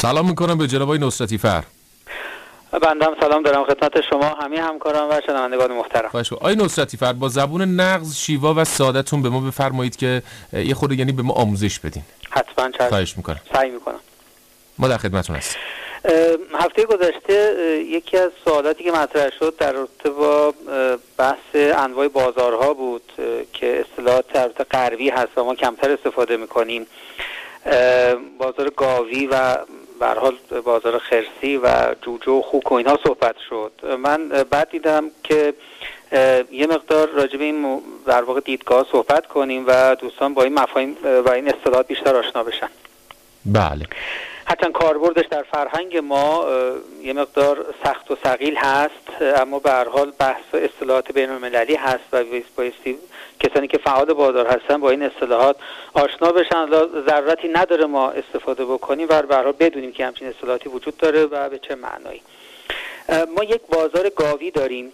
سلام میکنم به جناب آقای نصرتی فر. بنده هم سلام دارم خدمت شما همه همکاران و شنوندگان محترم. خواهش می‌کنم آقای نصرتی فر با زبون نغز شیوا و ساده‌تون به ما بفرمایید که یه خورده یعنی به ما آموزش بدین. حتما چشم. خواهش میکنم. سعی میکنم. ما در خدمتتون هستیم. هفته گذشته یکی از سوالاتی که مطرح شد در رابطه با بحث انواع بازارها بود که اصطلاحات در غربی هست و ما کمتر استفاده میکنیم. بازار گاوی و به هر حال بازار خرسی و جوجه و خوک و اینها صحبت شد. من بعد دیدم که یه مقدار راجع به این در واقع دیدگاه صحبت کنیم و دوستان با این مفاهیم و این اصطلاحات بیشتر آشنا بشن. بله. هرچند کاربردش در فرهنگ ما یه مقدار سخت و ثقیل هست، اما به هر حال بحث اصطلاحات بین‌المللی هست و بایستی کسانی که فعال بازار هستن با این اصطلاحات آشنا بشن. ضرورتی نداره ما استفاده بکنیم و به هر حال بدونیم که همچین اصطلاحاتی وجود داره و به چه معنایی. ما یک بازار گاوی داریم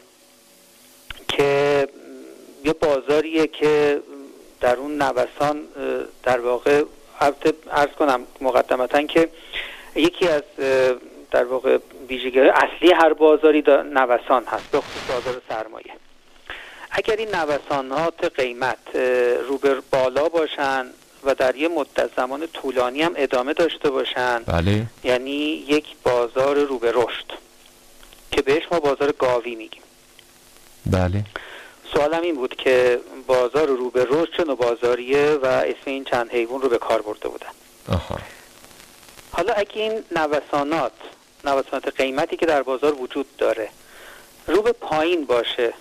که یه بازاریه که در اون نوسان در واقع عرض کنم مقدمتاً که یکی از در واقع ویژگی اصلی هر بازاری نوسان هست، به خصوص بازار سرمایه. اگر این نوسانات قیمت رو به بالا باشن و در یه مدت زمان طولانی هم ادامه داشته باشن، بله. یعنی یک بازار رو به رشد که بهش ما بازار گاوی میگیم. بله. سوالم این بود که بازار رو به رشد چه نوع بازاریه و اسم این چند حیوان رو به کار برده بودن. آها. حالا اگه این نوسانات قیمتی که در بازار وجود داره رو به پایین باشه،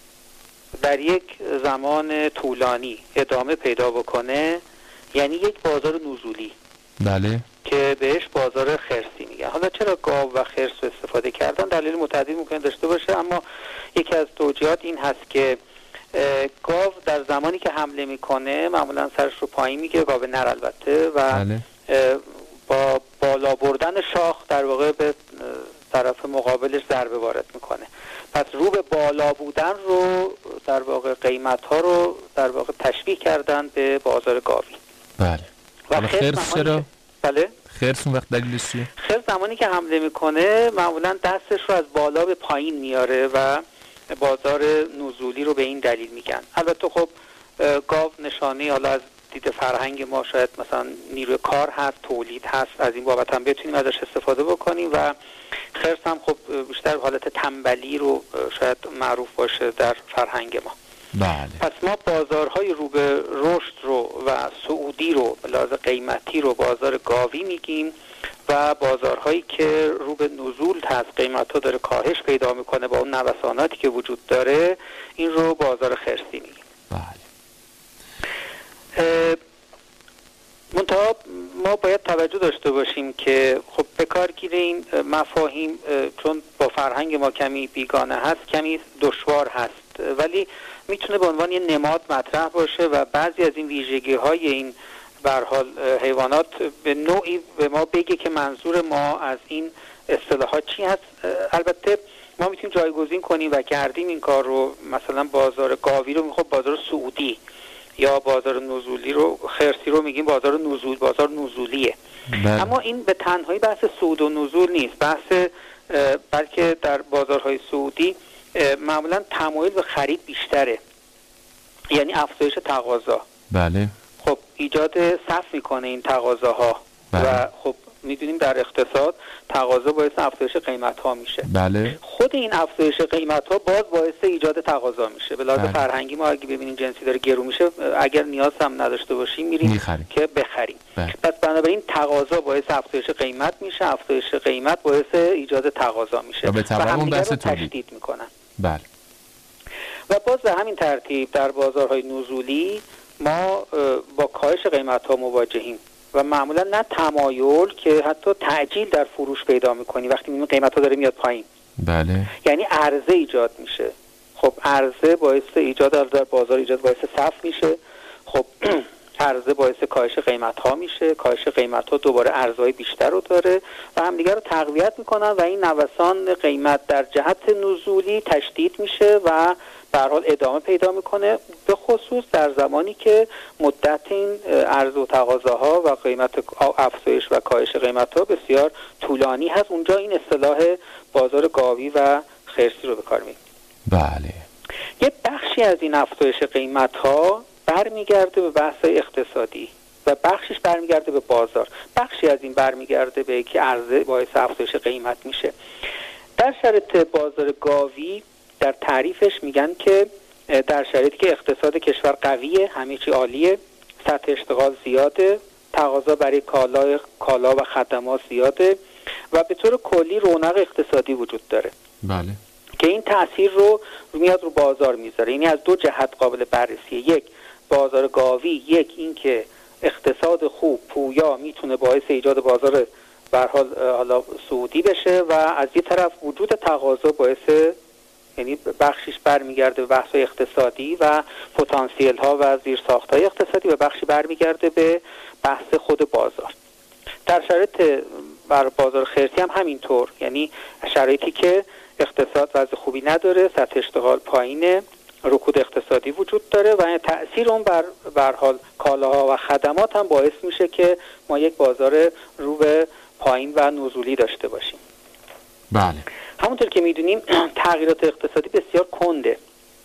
در یک زمان طولانی ادامه پیدا بکنه، یعنی یک بازار نزولی. بله. که بهش بازار خرسی میگن. حالا چرا گاو و خرس رو استفاده کردن؟ دلیل متعددی ممکن داشته باشه، اما یکی از توجیهات این هست که گاو در زمانی که حمله میکنه معمولا سرش رو پایین میگیره، گاو نر البته، و بله. با بالا بردن شاخ در واقع به طرف مقابلش ضربه وارد میکنه. پس رو به بالا بودن رو در واقع قیمت ها رو در واقع تشبیه کردن به بازار گاوی. بله. و خرس چرا؟ بله. خرس اون وقت دلیلش چیه؟ خرس زمانی که حمله میکنه معمولا دستش رو از بالا به پایین میاره و بازار نزولی رو به این دلیل میگن. البته خب گاو نشانه حالا از دید فرهنگ ما شاید مثلا نیروی کار هست، تولید هست، از این بابت هم بتونیم ازش استفاده بکنیم، و خرس هم خب بیشتر حالت تنبلی رو شاید معروف باشه در فرهنگ ما. بله. پس ما بازارهای رو به رشد رو و صعودی رو به لحاظ قیمتی رو بازار گاوی میگیم و بازارهایی که رو به نزول هست، قیمت‌ها داره کاهش پیدا میکنه با اون نوساناتی که وجود داره، این رو بازار خرسی میگیم. بله. منتها ما باید توجه داشته باشیم که خب به کار گیره این مفاهیم چون با فرهنگ ما کمی بیگانه هست، کمی دشوار هست، ولی میتونه به عنوان یه نماد مطرح باشه و بعضی از این ویژگی های این به هر حال حیوانات به نوعی به ما بگه که منظور ما از این اصطلاحات چی هست. البته ما میتونیم جایگزین کنیم و کردیم این کار رو، مثلا بازار گاوی رو میخوام بازار سعودی یا بازار نزولی رو، خرسی رو میگیم بازار نزولیه. اما این به تنهایی بحث صعود و نزول نیست، بحث بلکه در بازارهای سعودی معمولا تمایل به خرید بیشتره، یعنی افزایش تقاضا. بله. خب ایجاد صف میکنه این تقاضاها. بله. و خب میدونیم در اقتصاد تقاضا باعث افزایش قیمت ها میشه. بله. خود این افزایش قیمت ها باز باعث ایجاد تقاضا میشه. به لحاظ بله. فرهنگی ما اگه ببینیم جنسی داره گرون میشه، اگر نیاز هم نداشته باشیم میریم که بخریم. بله. پس بنابراین تقاضا باعث افزایش قیمت میشه، افزایش قیمت باعث ایجاد تقاضا میشه و همدیگه رو تشدید میکنن. بله. و باز به همین ترتیب در بازارهای نزولی ما با کاهش قیمت ها مواجهیم و معمولا نه تمایل که حتی تعجیل در فروش پیدا میکنی وقتی میبینیم قیمت ها داره میاد پایین. بله. یعنی عرضه ایجاد میشه. خب عرضه باعث ایجاد در بازار باعث صف میشه. خب عرضه باعث کاهش قیمت‌ها میشه، کاهش قیمت‌ها دوباره عرضه‌های بیشتر رو داره و همدیگر رو تقویت میکنن و این نوسان قیمت در جهت نزولی تشدید میشه و به هر حال ادامه پیدا میکنه، به خصوص در زمانی که مدت این عرضه و تقاضاها و قیمت افزایش و کاهش قیمت‌ها بسیار طولانی هست. اونجا این اصطلاح بازار گاوی و خرسی رو به کار می‌گیریم. بله. یه بخشی از این افزایش قیمت‌ها برمیگرده به بحث اقتصادی و بخشش برمیگرده به بازار. بخشی از این برمیگرده به که عرضه باعث افزایش قیمت میشه. در شرایط بازار گاوی در تعریفش میگن که در شرایطی که اقتصاد کشور قویه، همه چی عالیه، سطح اشتغال زیاده، تقاضا برای کالا و خدمات زیاده و به طور کلی رونق اقتصادی وجود داره. بله. که این تأثیر رو میاد رو بازار میذاره. یعنی از دو جهت قابل بررسیه. یک، بازار گاوی، یک این که اقتصاد خوب پویا میتونه باعث ایجاد بازار به هر حال حالا صعودی بشه و از یه طرف وجود تقاضا باعث، یعنی بخشیش برمیگرده به بحث اقتصادی و پتانسیل ها و زیرساخت‌های اقتصادی و بخشی برمیگرده به بحث خود بازار. در شرایط بر بازار خرسی هم همینطور، یعنی شرایطی که اقتصاد وضع خوبی نداره، سطح اشتغال پایینه، رکود اقتصادی وجود داره و تأثیر اون بر حال کالاها و خدمات هم باعث میشه که ما یک بازار رو به پایین و نزولی داشته باشیم. بله. همونطور که میدونیم تغییرات اقتصادی بسیار کنده،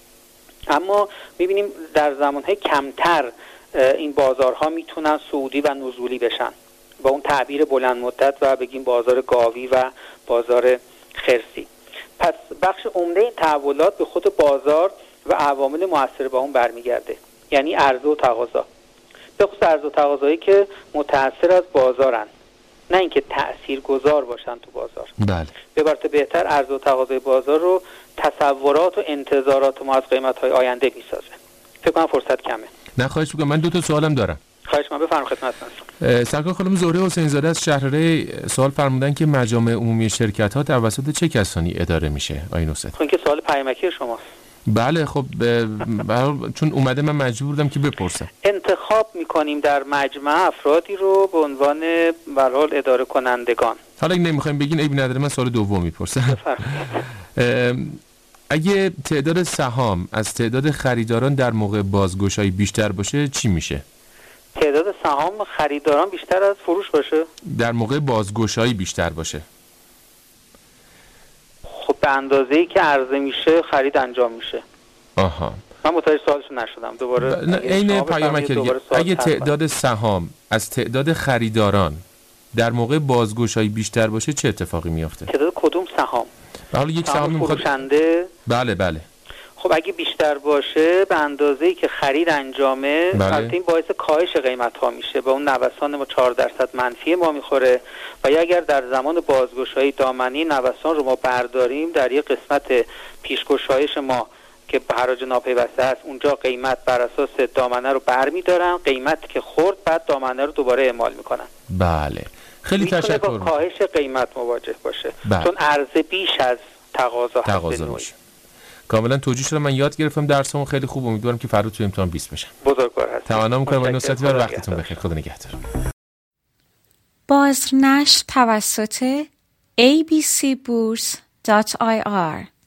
اما میبینیم در زمانهای کمتر این بازارها میتونن صعودی و نزولی بشن با اون تعبیر بلند مدت و بگیم بازار گاوی و بازار خرسی. پس بخش عمده این تحولات به خود بازار و عوامل مؤثر با اون برمیگرده، یعنی عرضه و تقاضا، به خصوص عرضه و تقاضایی که متأثر از بازارن، نه اینکه تأثیرگذار باشن تو بازار. بله. به عبارت بهتر عرضه و تقاضای بازار رو تصورات و انتظارات ما از قیمت‌های آینده میسازه. فکر کنم فرصت کمه. نه خواهش می‌کنم، من 2 تا سوالم دارم. خواهش من بفرمایید خدمتتون. سرکار خانم زهره حسین زاده از شهرره سوال فرمودن که مجامع عمومی شرکت‌ها توسط چه کسانی اداره میشه؟ آقای نصرت. خب این که سوال پیامکی شماست. بله خب چون اومده من مجبور بودم که بپرسم. انتخاب میکنیم در مجمع افرادی رو به عنوان به هر حال اداره کنندگان. حالا اگه نمیخوایم بگین عیبی نداره، من سوال دوم میپرسم. اگه تعداد سهام از تعداد خریداران در موقع بازگشایی بیشتر باشه چی میشه؟ تعداد سهام خریداران بیشتر از فروش باشه؟ در موقع بازگشایی بیشتر باشه. خب به اندازه‌ای که عرضه میشه خرید انجام میشه. آها. من متوجه سوالشو نشدم. دوباره عین پیامک دیگه. اگه تعداد سهام از تعداد خریداران در موقع بازگشایی بیشتر باشه چه اتفاقی میافته؟ تعداد کدوم سهام؟ حالا یک سهام میخواد فروشنده؟ بله. خب اگه بیشتر باشه به اندازه‌ای که خرید انجامه، البته این باعث کاهش قیمت‌ها میشه، به اون نوسان ما 4% منفی ما میخوره و یا اگر در زمان بازگشایی دامنه نوسان رو ما برداریم، در یک قسمت پیشگشایش ما که حراج ناپیوسته است، اونجا قیمت بر اساس دامنه رو برمی‌دارن، قیمت که خورد بعد دامنه رو دوباره اعمال میکنن. بله. خیلی تشکر. با کاهش قیمت مواجه باشه. بله. چون عرضه بیش از تقاضا باشه. کاملا توجیه شده، من یاد گرفتم، درسمون خیلی خوب، امیدوارم که فردا تو امتحان 20 بشم. بزرگوار هست. تمنا می‌کنم آقای نصرتی، و وقتتون بخیر. خدا نگهدار. بازنشر توسط abcburs.ir